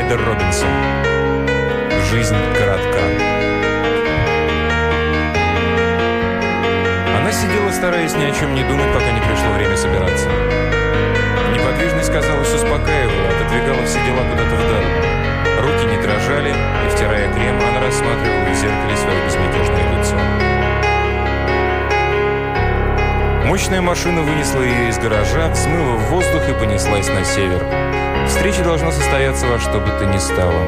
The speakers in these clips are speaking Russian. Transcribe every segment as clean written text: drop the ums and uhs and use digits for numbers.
Эда Робинсон. «Жизнь коротка». Она сидела, стараясь ни о чем не думать, пока не пришло время собираться. Неподвижность, казалось, успокаивала, отодвигала все дела куда-то вдаль. Руки не дрожали, и, втирая крем, она рассматривала в зеркале свое безмятежное лицо. Мощная машина вынесла ее из гаража, взмыла в воздух и понеслась на север. Встреча должна состояться во что бы то ни стало.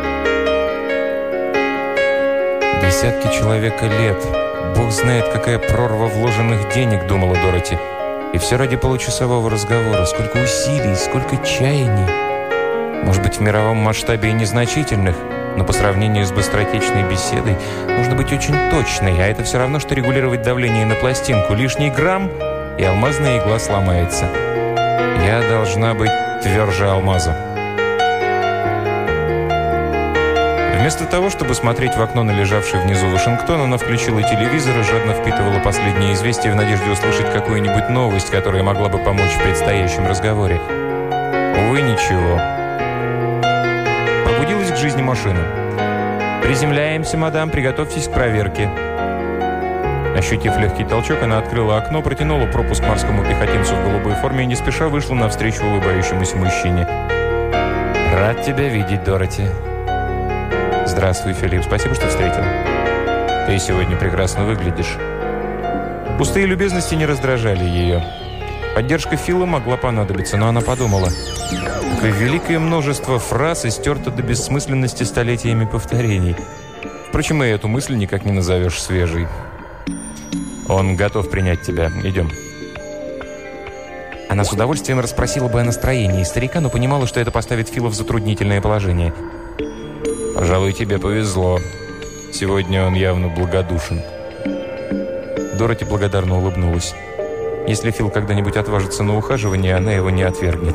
Десятки человека лет. Бог знает, какая прорва вложенных денег, думала Дороти. И все ради получасового разговора. Сколько усилий, сколько чаяний. Может быть, в мировом масштабе и незначительных, но по сравнению с быстротечной беседой нужно быть очень точной, а это все равно, что регулировать давление на пластинку. Лишний грамм, и алмазная игла сломается. Я должна быть тверже алмаза. Вместо того, чтобы смотреть в окно на лежавший внизу Вашингтон, она включила телевизор и жадно впитывала последние известия в надежде услышать какую-нибудь новость, которая могла бы помочь в предстоящем разговоре. Увы, ничего. Пробудилась к жизни машина. «Приземляемся, мадам, приготовьтесь к проверке». Ощутив легкий толчок, она открыла окно, протянула пропуск морскому пехотинцу в голубой форме и не спеша вышла навстречу улыбающемуся мужчине. «Рад тебя видеть, Дороти». «Здравствуй, Филипп. Спасибо, что встретил. Ты сегодня прекрасно выглядишь». Пустые любезности не раздражали ее. Поддержка Фила могла понадобиться, но она подумала, какое великое множество фраз истерто до бессмысленности столетиями повторений. Впрочем, и эту мысль никак не назовешь свежей. «Он готов принять тебя. Идем». Она с удовольствием расспросила бы о настроении старика, но понимала, что это поставит Фила в затруднительное положение. «Пожалуй, тебе повезло. Сегодня он явно благодушен». Дороти благодарно улыбнулась. Если Фил когда-нибудь отважится на ухаживание, она его не отвергнет.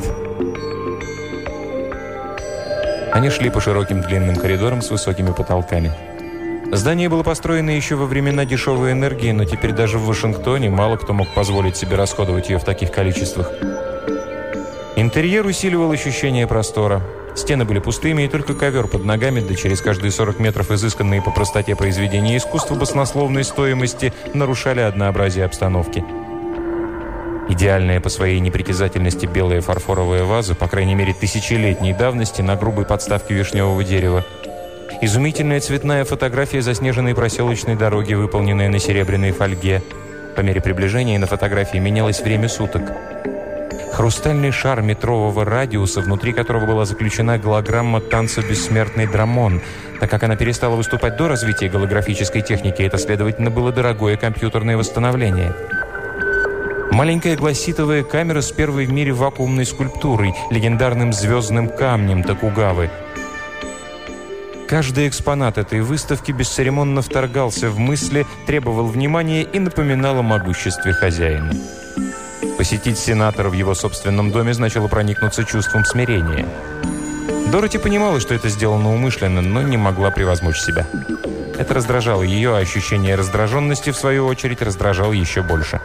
Они шли по широким длинным коридорам с высокими потолками. Здание было построено еще во времена дешевой энергии, но теперь даже в Вашингтоне мало кто мог позволить себе расходовать ее в таких количествах. Интерьер усиливал ощущение простора. Стены были пустыми, и только ковер под ногами, да через каждые 40 метров изысканные по простоте произведения искусства баснословной стоимости нарушали однообразие обстановки. Идеальная по своей непритязательности белая фарфоровая ваза, по крайней мере тысячелетней давности, на грубой подставке вишневого дерева. Изумительная цветная фотография заснеженной проселочной дороги, выполненная на серебряной фольге. По мере приближения на фотографии менялось время суток. Хрустальный шар метрового радиуса, внутри которого была заключена голограмма танца «Бессмертный Драмон». Так как она перестала выступать до развития голографической техники, это, следовательно, было дорогое компьютерное восстановление. Маленькая гласитовая камера с первой в мире вакуумной скульптурой, легендарным звездным камнем Токугавы. Каждый экспонат этой выставки бесцеремонно вторгался в мысли, требовал внимания и напоминал о могуществе хозяина. Посетить сенатора в его собственном доме значило проникнуться чувством смирения. Дороти понимала, что это сделано умышленно, но не могла превозмочь себя. Это раздражало ее, а ощущение раздраженности, в свою очередь, раздражало еще больше.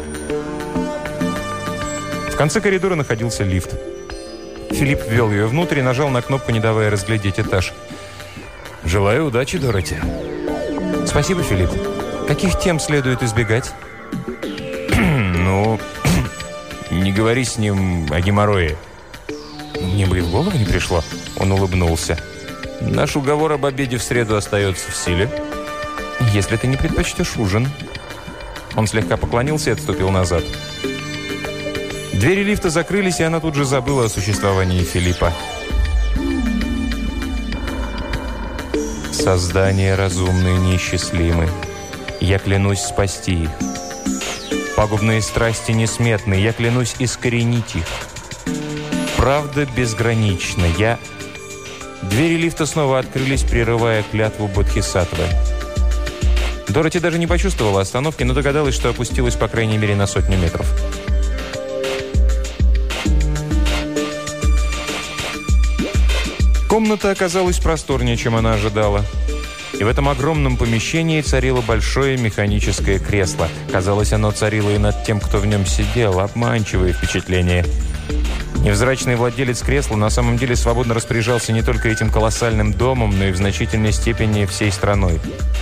В конце коридора находился лифт. Филипп ввел ее внутрь и нажал на кнопку, не давая разглядеть этаж. «Желаю удачи, Дороти». «Спасибо, Филипп. Каких тем следует избегать?» «Ну, не говори с ним о геморрое». «Мне бы и в голову не пришло». Он улыбнулся. «Наш уговор об обеде в среду остается в силе». «Если ты не предпочтешь ужин». Он слегка поклонился и отступил назад. Двери лифта закрылись, и она тут же забыла о существовании Филиппа. Создания разумные неисчислимы. Я клянусь спасти их. Пагубные страсти несметны. Я клянусь искоренить их. Правда безгранична. Двери лифта снова открылись, прерывая клятву Бодхисаттвы. Дороти даже не почувствовала остановки, но догадалась, что опустилась по крайней мере на 100 метров. Комната оказалась просторнее, чем она ожидала. И в этом огромном помещении царило большое механическое кресло. Казалось, оно царило и над тем, кто в нем сидел. Обманчивое впечатление. Невзрачный владелец кресла на самом деле свободно распоряжался не только этим колоссальным домом, но и в значительной степени всей страной.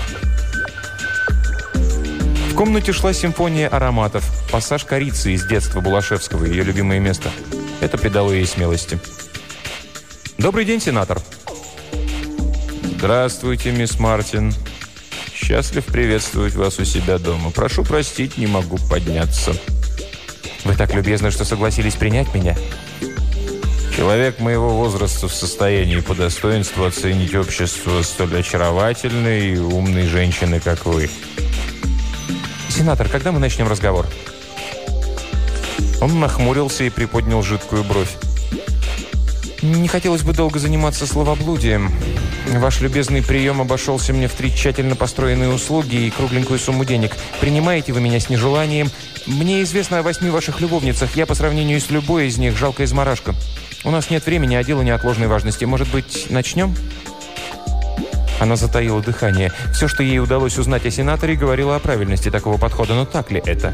В комнате шла симфония ароматов. Пассаж корицы из детства Булашевского, ее любимое место. Это придало ей смелости. «Добрый день, сенатор». «Здравствуйте, мисс Мартин. Счастлив приветствовать вас у себя дома. Прошу простить, не могу подняться». «Вы так любезны, что согласились принять меня». «Человек моего возраста в состоянии по достоинству оценить общество столь очаровательной и умной женщины, как вы». «Сенатор, когда мы начнем разговор?» Он нахмурился и приподнял жидкую бровь. «Не хотелось бы долго заниматься словоблудием. Ваш любезный прием обошелся мне в 3 тщательно построенные услуги и кругленькую сумму денег. Принимаете вы меня с нежеланием. Мне известно о 8 ваших любовницах. Я по сравнению с любой из них жалкая изморашка. У нас нет времени, а дело неотложной важности. Может быть, начнем?» Она затаила дыхание. Все, что ей удалось узнать о сенаторе, говорило о правильности такого подхода. Но так ли это?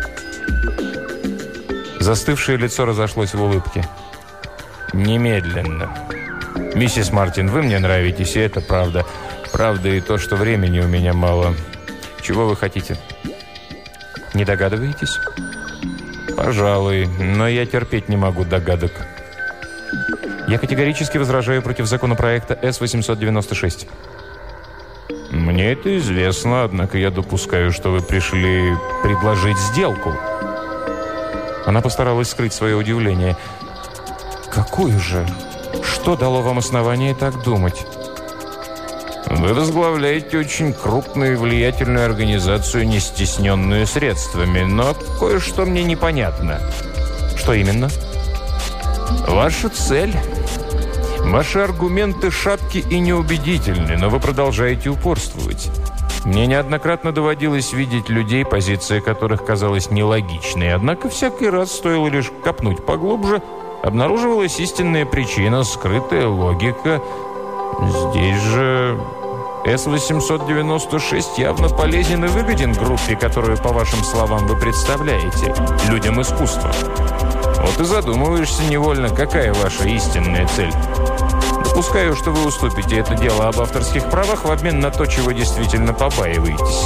Застывшее лицо разошлось в улыбке. «Немедленно. Миссис Мартин, вы мне нравитесь, и это правда. Правда и то, что времени у меня мало. Чего вы хотите?» «Не догадываетесь?» «Пожалуй, но я терпеть не могу догадок». «Я категорически возражаю против законопроекта С-896». «Мне это известно, однако я допускаю, что вы пришли предложить сделку». Она постаралась скрыть свое удивление. «Какую же? Что дало вам основание так думать?» «Вы возглавляете очень крупную и влиятельную организацию, не стесненную средствами, но кое-что мне непонятно». «Что именно?» «Ваша цель. Ваши аргументы шаткие и неубедительны, но вы продолжаете упорствовать. Мне неоднократно доводилось видеть людей, позиция которых казалась нелогичной, однако всякий раз стоило лишь копнуть поглубже, обнаруживалась истинная причина, скрытая логика. Здесь же С-896 явно полезен и выгоден группе, которую, по вашим словам, вы представляете, людям искусства. Вот и задумываешься невольно, какая ваша истинная цель. Допускаю, что вы уступите это дело об авторских правах в обмен на то, чего действительно побаиваетесь».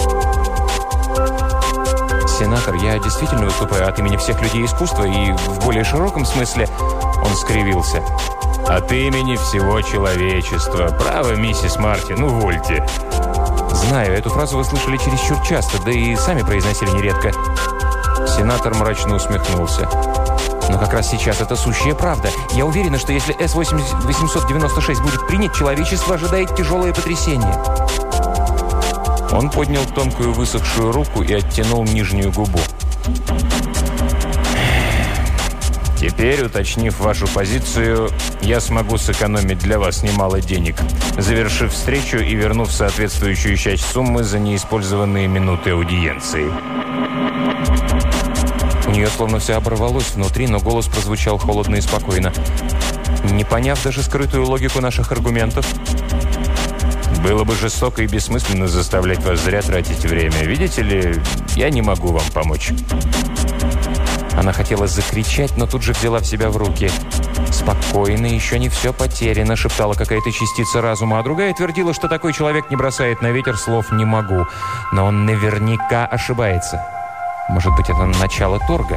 «Сенатор, я действительно выступаю от имени всех людей искусства и в более широком смысле...» Он скривился. «От имени всего человечества. Право, миссис Мартин, увольте». «Знаю, эту фразу вы слышали чересчур часто, да и сами произносили нередко». Сенатор мрачно усмехнулся. «Но как раз сейчас это сущая правда. Я уверена, что если С-896 будет принят, человечество ожидает тяжелое потрясение». Он поднял тонкую высохшую руку и оттянул нижнюю губу. «Теперь, уточнив вашу позицию, я смогу сэкономить для вас немало денег, завершив встречу и вернув соответствующую часть суммы за неиспользованные минуты аудиенции». У нее словно все оборвалось внутри, но голос прозвучал холодно и спокойно. «Не поняв даже скрытую логику наших аргументов?» «Было бы жестоко и бессмысленно заставлять вас зря тратить время. Видите ли, я не могу вам помочь». Она хотела закричать, но тут же взяла в себя в руки. «Спокойно, еще не все потеряно», — шептала какая-то частица разума, а другая твердила, что такой человек не бросает на ветер слов «не могу». Но он наверняка ошибается. Может быть, это начало торга?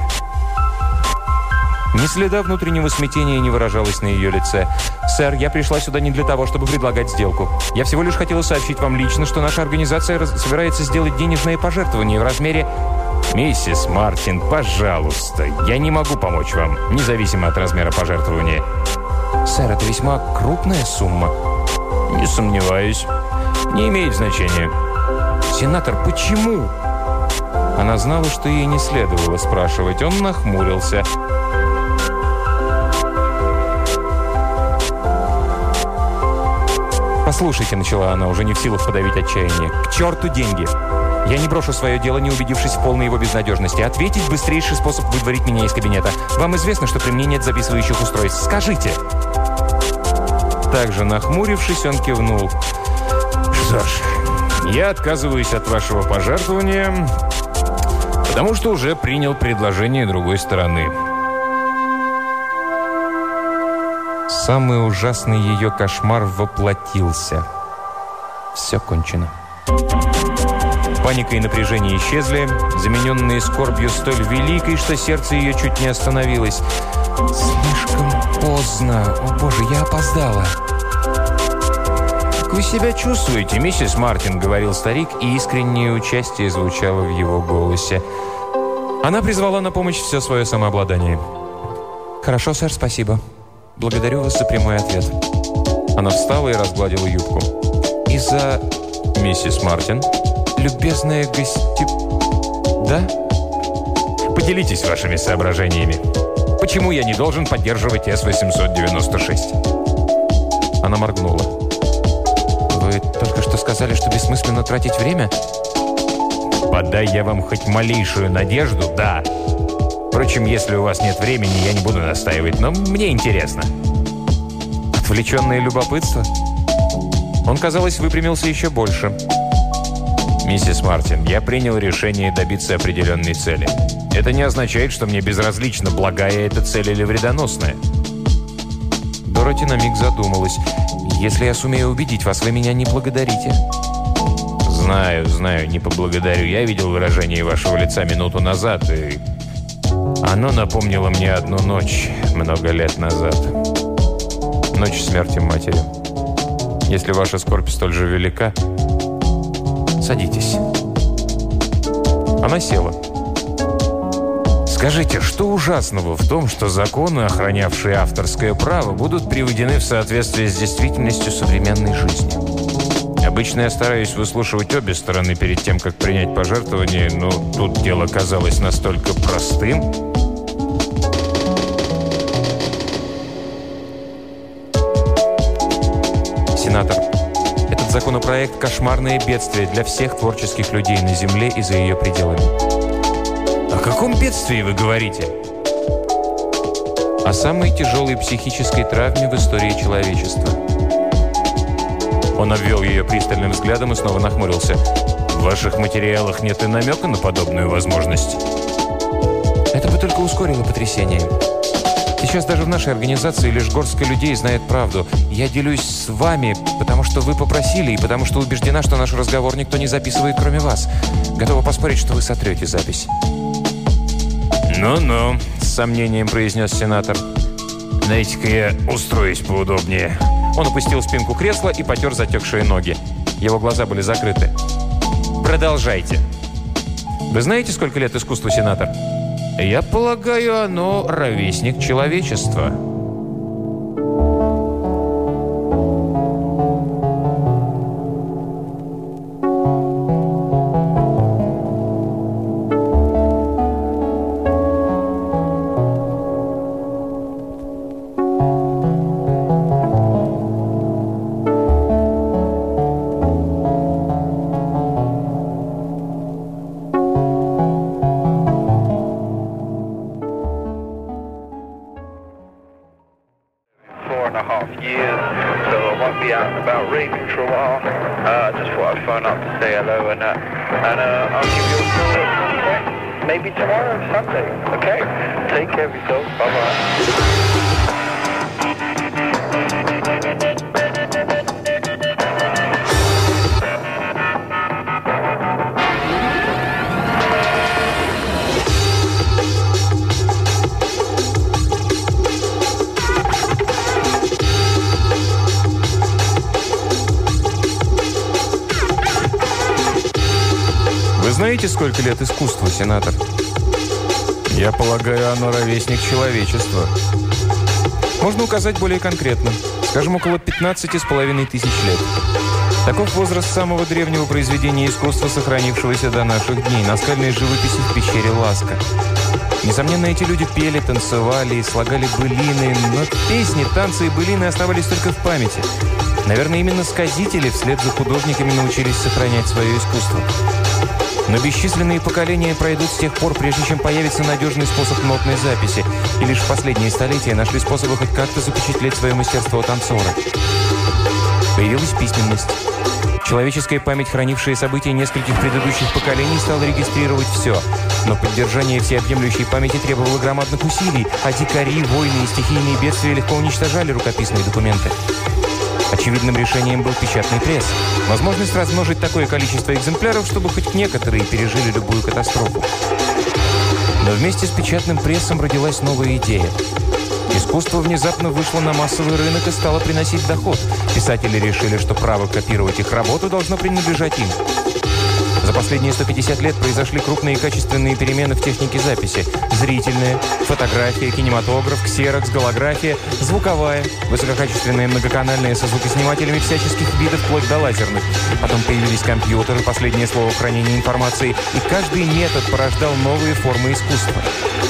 Ни следа внутреннего смятения не выражалось на ее лице. «Сэр, я пришла сюда не для того, чтобы предлагать сделку. Я всего лишь хотела сообщить вам лично, что наша организация собирается сделать денежное пожертвование в размере...» «Миссис Мартин, пожалуйста, я не могу помочь вам, независимо от размера пожертвования». «Сэр, это весьма крупная сумма». «Не сомневаюсь. Не имеет значения». «Сенатор, почему?» Она знала, что ей не следовало спрашивать. Он нахмурился. «Послушайте», — начала она, уже не в силах подавить отчаяние. «К черту деньги! Я не брошу свое дело, не убедившись в полной его безнадежности. Ответить — быстрейший способ выдворить меня из кабинета. Вам известно, что при мне нет записывающих устройств. Скажите!» Также нахмурившись, он кивнул. «Что ж, я отказываюсь от вашего пожертвования, потому что уже принял предложение другой стороны». Самый ужасный ее кошмар воплотился. Все кончено. Паника и напряжение исчезли, замененные скорбью столь великой, что сердце ее чуть не остановилось. «Слишком поздно. О, Боже, я опоздала». «Как вы себя чувствуете, миссис Мартин?» — говорил старик, и искреннее участие звучало в его голосе. Она призвала на помощь все свое самообладание. «Хорошо, сэр, спасибо. Благодарю вас за прямой ответ». Она встала и разгладила юбку. «Из-за... миссис Мартин?» «Любезная Да?» «Поделитесь вашими соображениями. Почему я не должен поддерживать С-896?» Она моргнула. «Вы только что сказали, что бессмысленно тратить время?» «Подай я вам хоть малейшую надежду, да. Впрочем, если у вас нет времени, я не буду настаивать, но мне интересно». «Отвлеченное любопытство?» Он, казалось, выпрямился еще больше. «Миссис Мартин, я принял решение добиться определенной цели. Это не означает, что мне безразлично, благая эта цель или вредоносная». Дороти на миг задумалась. «Если я сумею убедить вас, вы меня не благодарите». «Знаю, не поблагодарю. Я видел выражение вашего лица минуту назад, и оно напомнило мне одну ночь много лет назад. Ночь смерти матери. Если ваша скорбь столь же велика, садитесь». Она села. «Скажите, что ужасного в том, что законы, охранявшие авторское право, будут приведены в соответствие с действительностью современной жизни? Обычно я стараюсь выслушивать обе стороны перед тем, как принять пожертвование, но тут дело казалось настолько простым». «Сенатор, этот законопроект – кошмарное бедствие для всех творческих людей на Земле и за ее пределами». «О каком бедствии вы говорите?» «О самой тяжелой психической травме в истории человечества». Он обвел ее пристальным взглядом и снова нахмурился. «В ваших материалах нет и намека на подобную возможность?» «Это бы только ускорило потрясение. Сейчас даже в нашей организации лишь горстка людей знает правду. Я делюсь с вами, потому что вы попросили, и потому что убеждена, что наш разговор никто не записывает, кроме вас. Готова поспорить, что вы сотрете запись». «Ну-ну», — с сомнением произнес сенатор. «Дайте-ка я устроюсь поудобнее». Он опустил спинку кресла и потер затекшие ноги. Его глаза были закрыты. «Продолжайте». «Вы знаете, сколько лет искусству, сенатор?» «Я полагаю, оно ровесник человечества». Знаете, сколько лет искусству, сенатор? Я полагаю, оно ровесник человечества. Можно указать более конкретно. Скажем, около 15,5 тысяч лет. Таков возраст самого древнего произведения искусства, сохранившегося до наших дней, наскальной живописи в пещере Ласка. Несомненно, эти люди пели, танцевали и слагали былины, но песни, танцы и былины оставались только в памяти. Наверное, именно сказители вслед за художниками научились сохранять свое искусство. Но бесчисленные поколения пройдут с тех пор, прежде чем появится надежный способ нотной записи, и лишь в последние столетия нашли способы хоть как-то запечатлеть свое мастерство танцора. Появилась письменность. Человеческая память, хранившая события нескольких предыдущих поколений, стала регистрировать все. Но поддержание всеобъемлющей памяти требовало громадных усилий, а дикари, войны и стихийные бедствия легко уничтожали рукописные документы. Очевидным решением был печатный пресс. Возможность размножить такое количество экземпляров, чтобы хоть некоторые пережили любую катастрофу. Но вместе с печатным прессом родилась новая идея. Искусство внезапно вышло на массовый рынок и стало приносить доход. Писатели решили, что право копировать их работу должно принадлежать им. За последние 150 лет произошли крупные и качественные перемены в технике записи. Зрительная, фотография, кинематограф, ксерокс, голография, звуковая, высококачественная многоканальная со звукоснимателями всяческих видов, вплоть до лазерных. Потом появились компьютеры, последнее слово в хранении информации, и каждый метод порождал новые формы искусства.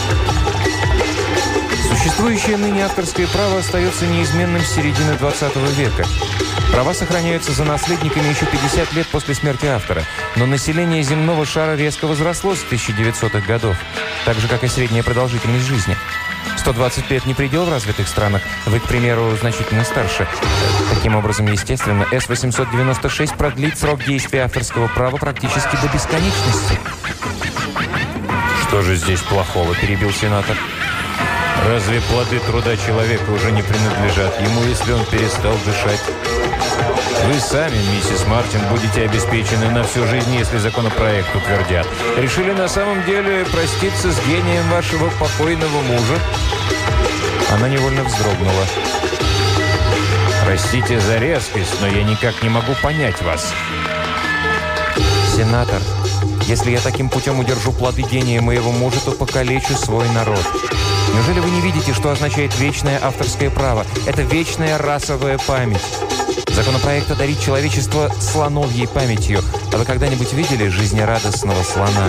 Существующее ныне авторское право остается неизменным с середины 20 века. Права сохраняются за наследниками еще 50 лет после смерти автора, но население земного шара резко возросло с 1900-х годов, так же, как и средняя продолжительность жизни. 120 лет не предел в развитых странах, вы, к примеру, значительно старше. Таким образом, естественно, С-896 продлит срок действия авторского права практически до бесконечности. «Что же здесь плохого?» – перебил сенатор. «Разве плоды труда человека уже не принадлежат ему, если он перестал дышать? Вы сами, миссис Мартин, будете обеспечены на всю жизнь, если законопроект утвердят. Решили на самом деле проститься с гением вашего покойного мужа?» Она невольно вздрогнула. «Простите за резкость, но я никак не могу понять вас». «Сенатор, если я таким путем удержу плоды гения моего мужа, то покалечу свой народ. Неужели вы не видите, что означает вечное авторское право? Это вечная расовая память. Законопроект одарит человечество слоновьей памятью. А вы когда-нибудь видели жизнерадостного слона?»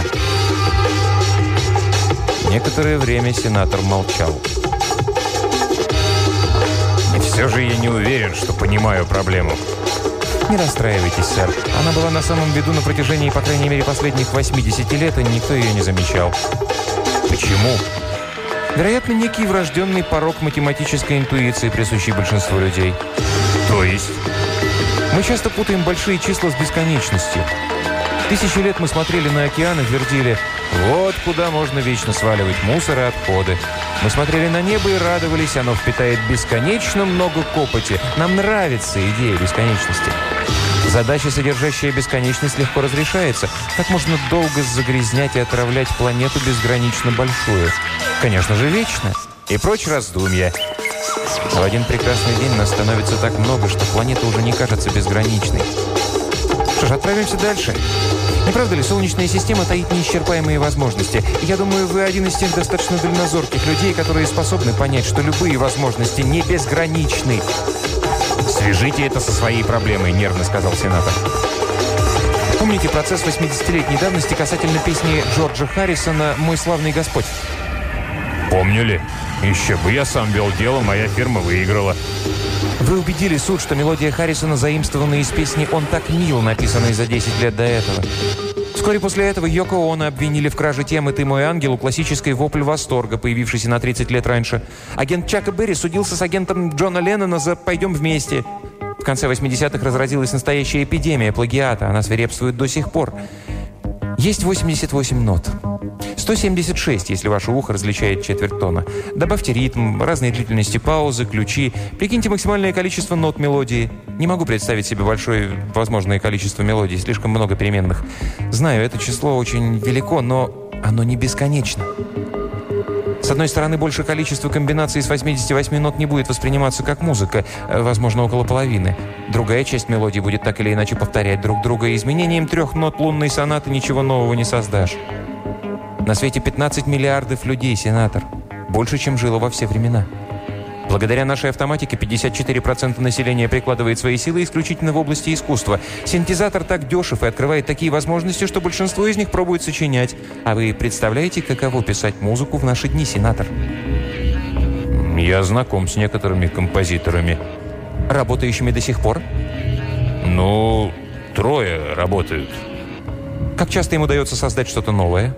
Некоторое время сенатор молчал. «И все же я не уверен, что понимаю проблему». «Не расстраивайтесь, сэр. Она была на самом виду на протяжении, по крайней мере, последних 80 лет, и никто ее не замечал». «Почему?» Вероятно, некий врожденный порок математической интуиции, присущий большинству людей. То есть? Мы часто путаем большие числа с бесконечностью. Тысячи лет мы смотрели на океан и твердили: вот куда можно вечно сваливать мусор и отходы. Мы смотрели на небо и радовались, оно впитает бесконечно много копоти. Нам нравится идея бесконечности. Задача, содержащая бесконечность, легко разрешается. Как можно долго загрязнять и отравлять планету безгранично большую? Конечно же, вечно. И прочь раздумья. В один прекрасный день нас становится так много, что планета уже не кажется безграничной. Что ж, отправимся дальше. Не правда ли, Солнечная система таит неисчерпаемые возможности? И я думаю, вы один из тех достаточно дальнозорких людей, которые способны понять, что любые возможности не безграничны. «Свяжите это со своей проблемой», – нервно сказал сенатор. Помните процесс 80-летней давности касательно песни Джорджа Харрисона «Мой славный Господь»? Помню ли? Еще бы, я сам вел дело, моя фирма выиграла. Вы убедили суд, что мелодия Харрисона заимствована из песни «Он так мил», написанной за 10 лет до этого. Вскоре после этого Йоко Оно обвинили в краже темы «Ты мой ангел» у классической «Вопль восторга», появившейся на 30 лет раньше. Агент Чака Берри судился с агентом Джона Леннона за «Пойдем вместе». В конце 80-х разразилась настоящая эпидемия плагиата. Она свирепствует до сих пор. Есть 88 нот. 176, если ваше ухо различает четверть тона. Добавьте ритм, разные длительности паузы, ключи. Прикиньте максимальное количество нот мелодии. Не могу представить себе большое возможное количество мелодий, слишком много переменных. Знаю, это число очень велико, но оно не бесконечно. С одной стороны, большее количество комбинаций из 88 нот не будет восприниматься как музыка, возможно, около половины. Другая часть мелодии будет так или иначе повторять друг друга, и изменением 3 нот лунной сонаты ничего нового не создашь. На свете 15 миллиардов людей, сенатор. Больше, чем жило во все времена. Благодаря нашей автоматике 54% населения прикладывает свои силы исключительно в области искусства. Синтезатор так дешев и открывает такие возможности, что большинство из них пробует сочинять. А вы представляете, каково писать музыку в наши дни, сенатор? Я знаком с некоторыми композиторами. Работающими до сих пор? Ну, 3 работают. Как часто им удается создать что-то новое?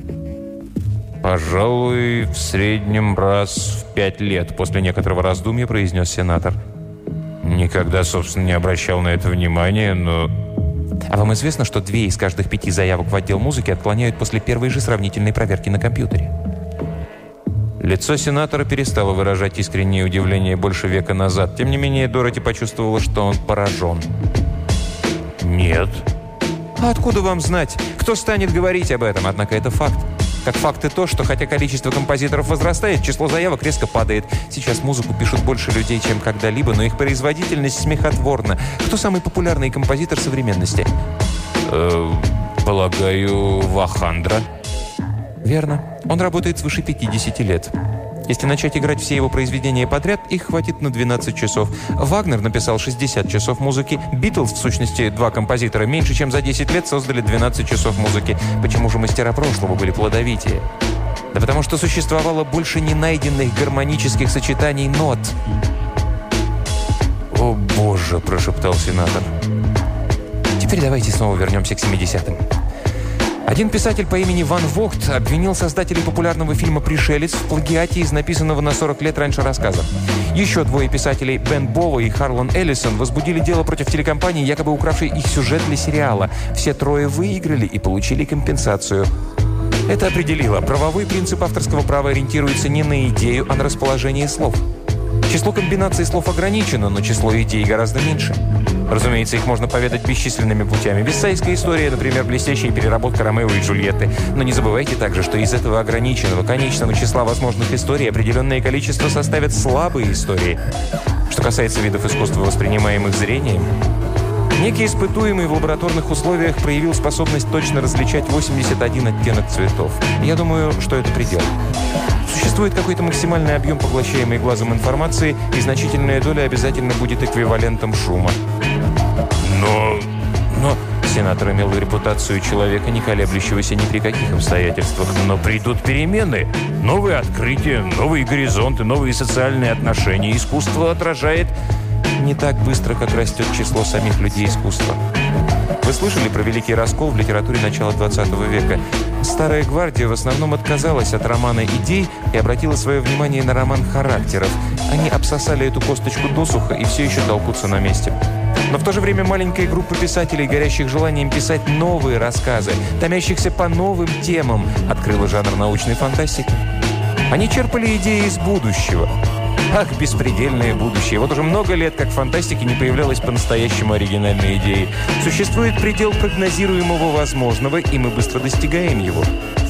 «Пожалуй, в среднем раз в 5 лет», после некоторого раздумья произнес сенатор. Никогда, собственно, не обращал на это внимания, но... А вам известно, что 2 из каждых 5 заявок в отдел музыки отклоняют после первой же сравнительной проверки на компьютере? Лицо сенатора перестало выражать искреннее удивление больше века назад. Тем не менее, Дороти почувствовала, что он поражен. «Нет». А откуда вам знать? Кто станет говорить об этом? Однако это факт. Как факт и то, что хотя количество композиторов возрастает, число заявок резко падает. Сейчас музыку пишут больше людей, чем когда-либо, но их производительность смехотворна. Кто самый популярный композитор современности? Полагаю, Вахандра. Верно. Он работает свыше 50 лет. Если начать играть все его произведения подряд, их хватит на 12 часов. Вагнер написал 60 часов музыки. Битлз, в сущности, 2 композитора, меньше чем за 10 лет создали 12 часов музыки. Почему же мастера прошлого были плодовитее? Да потому что существовало больше ненайденных гармонических сочетаний нот. «О, Боже!» – прошептал сенатор. Теперь давайте снова вернемся к 70-м. Один писатель по имени Ван Вогт обвинил создателей популярного фильма «Пришелец» в плагиате из написанного на 40 лет раньше рассказа. Еще 2 писателей, Бен Бово и Харлан Эллисон, возбудили дело против телекомпании, якобы укравшей их сюжет для сериала. Все 3 выиграли и получили компенсацию. Это определило. Правовой принцип авторского права ориентируется не на идею, а на расположение слов. Число комбинаций слов ограничено, но число идей гораздо меньше. Разумеется, их можно поведать бесчисленными путями. Бессайская история, например, блестящая переработка Ромео и Джульетты. Но не забывайте также, что из этого ограниченного, конечного числа возможных историй определенное количество составят слабые истории. Что касается видов искусства, воспринимаемых зрением, некий испытуемый в лабораторных условиях проявил способность точно различать 81 оттенок цветов. Я думаю, что это предел. Существует какой-то максимальный объем поглощаемой глазом информации, и значительная доля обязательно будет эквивалентом шума. Но сенатор имел репутацию человека, не колеблющегося ни при каких обстоятельствах. Но придут перемены, новые открытия, новые горизонты, новые социальные отношения. Искусство отражает не так быстро, как растет число самих людей искусства. Вы слышали про великий раскол в литературе начала 20 века? Старая гвардия в основном отказалась от романа идей и обратила свое внимание на роман характеров. Они обсосали эту косточку досуха и все еще толкутся на месте. Но в то же время маленькая группа писателей, горящих желанием писать новые рассказы, томящихся по новым темам, открыла жанр научной фантастики. Они черпали идеи из будущего. Ах, беспредельное будущее. Вот уже много лет, как в фантастике не появлялась по-настоящему оригинальной идеи. Существует предел прогнозируемого возможного, и мы быстро достигаем его.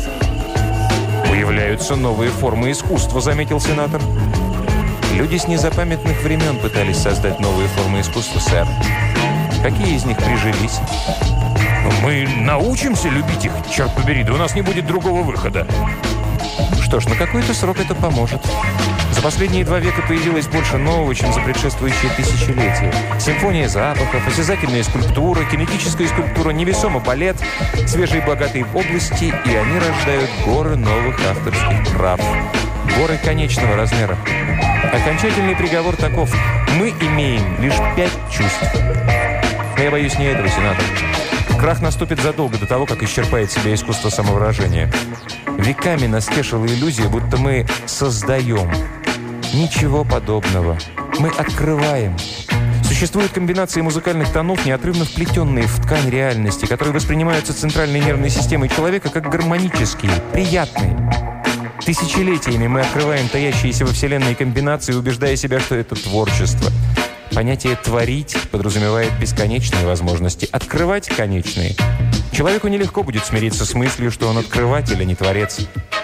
«Появляются новые формы искусства», — заметил сенатор. «Люди с незапамятных времен пытались создать новые формы искусства, сэр. Какие из них прижились?» «Мы научимся любить их, черт побери, да у нас не будет другого выхода». Что ж, на какой-то срок это поможет. За последние 2 века появилось больше нового, чем за предшествующие тысячелетия. Симфония запахов, осязательная скульптура, кинетическая скульптура, невесомый балет, свежие и богатые области, и они рождают горы новых авторских прав. Горы конечного размера. Окончательный приговор таков. Мы имеем лишь 5 чувств. Но я боюсь не этого, сенатор. Крах наступит задолго до того, как исчерпает себя искусство самовыражения. Веками нас тешила иллюзия, будто мы создаем. Ничего подобного. Мы открываем. Существуют комбинации музыкальных тонов, неотрывно вплетенные в ткань реальности, которые воспринимаются центральной нервной системой человека как гармонические, приятные. Тысячелетиями мы открываем таящиеся во Вселенной комбинации, убеждая себя, что это творчество. Понятие «творить» подразумевает бесконечные возможности, открывать – конечные. Человеку нелегко будет смириться с мыслью, что он открыватель, а не творец.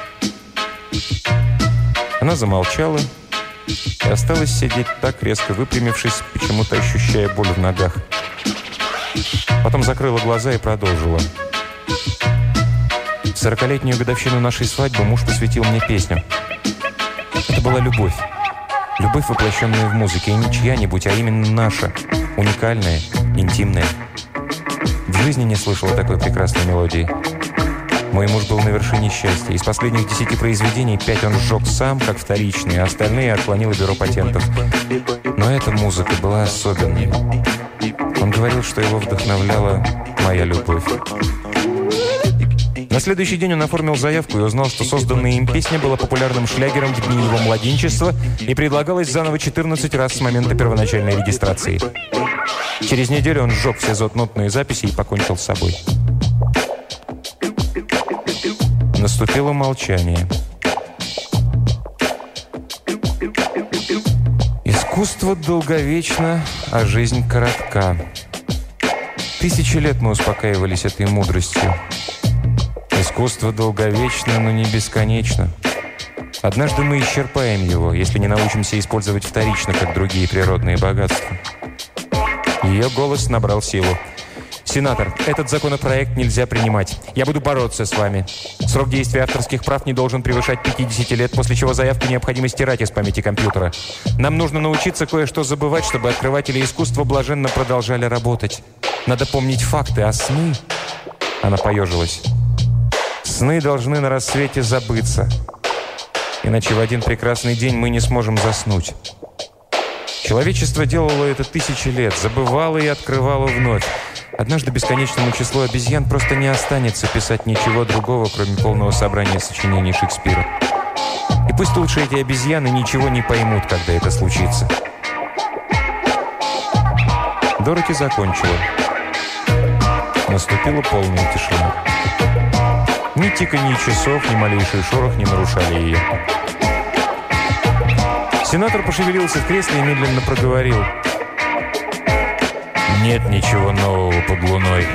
Она замолчала и осталась сидеть так, резко выпрямившись, почему-то ощущая боль в ногах. Потом закрыла глаза и продолжила. В 40-летнюю годовщину нашей свадьбы муж посвятил мне песню. Это была любовь. Любовь, воплощенная в музыке, и не чья-нибудь, а именно наша, уникальная, интимная. В жизни не слышала такой прекрасной мелодии. Мой муж был на вершине счастья. Из последних 10 произведений 5 он сжег сам, как вторичные, а остальные отклонило бюро патентов. Но эта музыка была особенной. Он говорил, что его вдохновляла моя любовь. На следующий день он оформил заявку и узнал, что созданная им песня была популярным шлягером в дни его младенчества и предлагалась заново 14 раз с момента первоначальной регистрации. Через неделю он сжег все нотные записи и покончил с собой. Наступило молчание. Искусство долговечно, а жизнь коротка. 1000 лет мы успокаивались этой мудростью. Искусство долговечно, но не бесконечно. Однажды мы исчерпаем его, если не научимся использовать вторично, как другие природные богатства. Ее голос набрал силу. «Сенатор, этот законопроект нельзя принимать. Я буду бороться с вами. Срок действия авторских прав не должен превышать 50 лет, после чего заявку необходимо стирать из памяти компьютера. Нам нужно научиться кое-что забывать, чтобы открыватели искусства блаженно продолжали работать. Надо помнить факты, а сны...» Она поежилась. «Сны должны на рассвете забыться. Иначе в один прекрасный день мы не сможем заснуть. Человечество делало это 1000 лет, забывало и открывало вновь. Однажды бесконечному числу обезьян просто не останется писать ничего другого, кроме полного собрания сочинений Шекспира. И пусть лучше эти обезьяны ничего не поймут, когда это случится». Дороти закончила. Наступила полная тишина. Ни тиканье часов, ни малейший шорох не нарушали ее. Сенатор пошевелился в кресле и медленно проговорил: «Нет ничего нового под луной.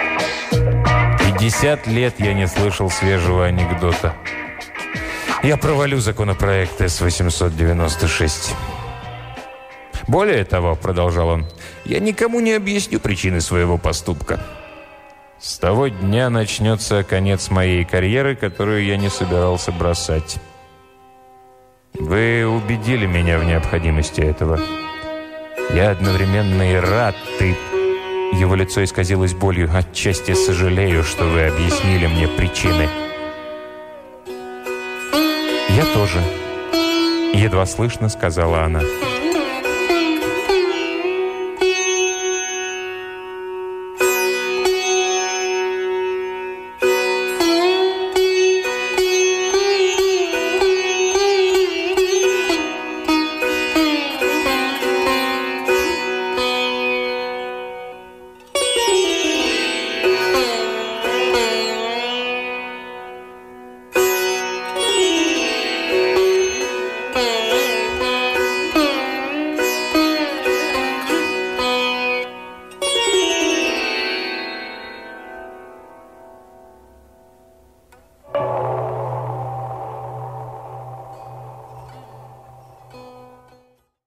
50 лет я не слышал свежего анекдота. Я провалю законопроект С-896. Более того, — продолжал он, — я никому не объясню причины своего поступка. С того дня начнется конец моей карьеры, которую я не собирался бросать. Вы убедили меня в необходимости этого. Я одновременно и рад, Его лицо исказилось болью. «Отчасти сожалею, что вы объяснили мне причины». «Я тоже», — едва слышно сказала она.